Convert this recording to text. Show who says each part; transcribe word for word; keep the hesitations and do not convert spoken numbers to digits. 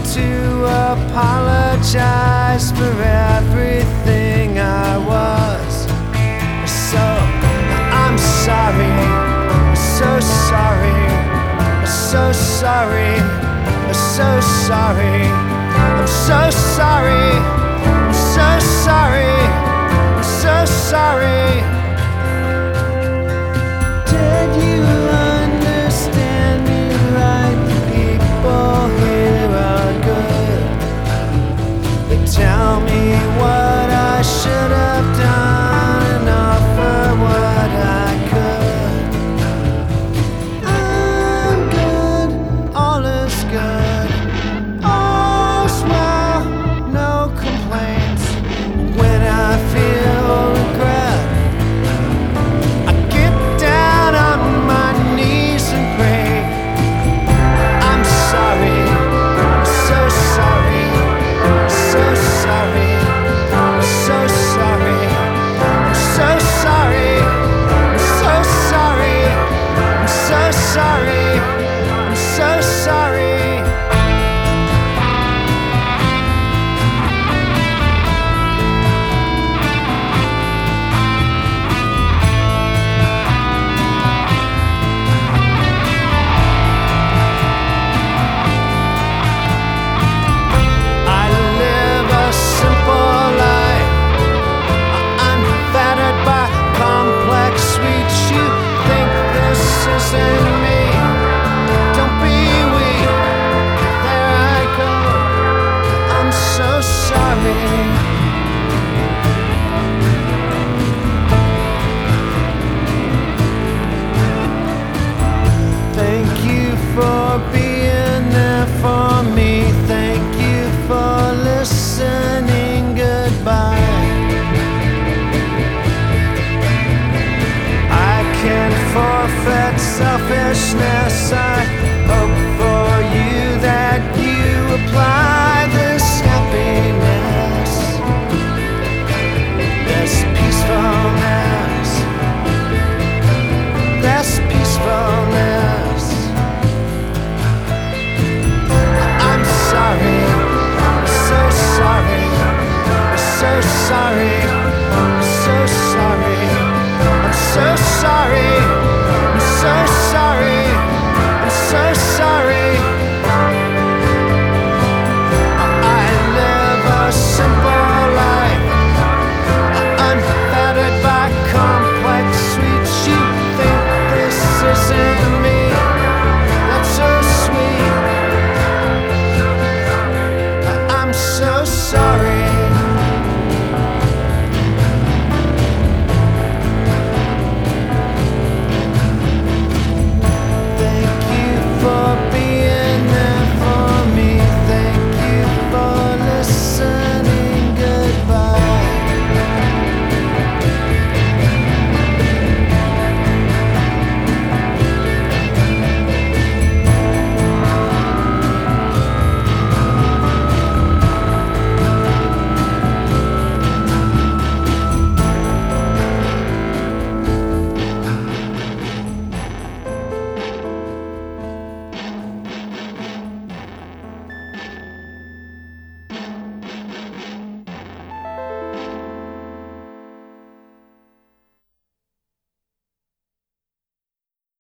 Speaker 1: to apologize for everything I was. So I'm sorry, so sorry, so sorry, so sorry. I'm so sorry, I'm so sorry, I'm so sorry. Did you understand me right? The people here are good. They tell me what I should have done and offer what I could. I'm good, all is good. All's well, no complaints. When I feel regret, I get down on my knees and pray. I'm sorry, I'm so sorry, so sorry, I'm so sorry, I'm so sorry, I'm so sorry, I'm so sorry, I'm so sorry. I live a simple life, unfettered by complex sweets. You think this isn't me? Don't be weak. There I go. I'm so sorry. Thank you for being there for me. Thank you for listening. Goodbye. I can forfeit selfishness. I hope for you that you apply.